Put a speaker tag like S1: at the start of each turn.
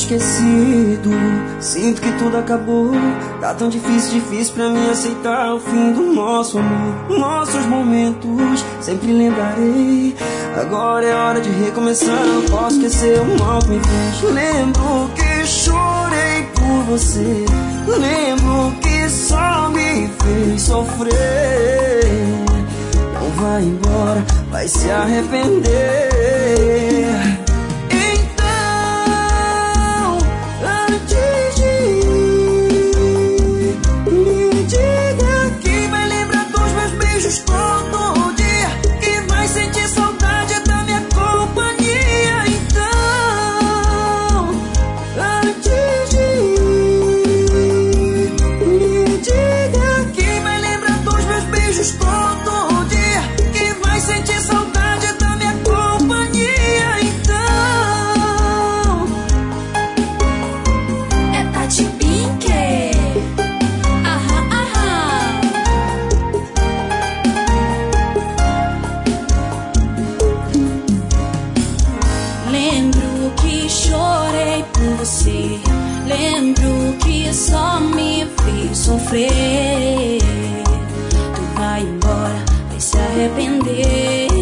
S1: esquecido. Sinto que tudo acabou. Tá tão difícil pra mim aceitar o fim do nosso amor. Nossos momentos sempre lembrarei. Agora é hora de recomeçar. Não posso esquecer o mal que me fez. Lembro que chorei por você. Lembro que só me fez sofrer. Não vai embora, vai se arrepender. Todo dia, que vai sentir saudade da minha companhia. Então, antes de ir, me diga que vai lembrar dos meus beijos todo dia, que vai sentir saudade da minha companhia. Então,
S2: é Tati Pink.
S3: Lembro que chorei por você. Lembro que só me fez sofrer. Tu vai embora, vai se arrepender.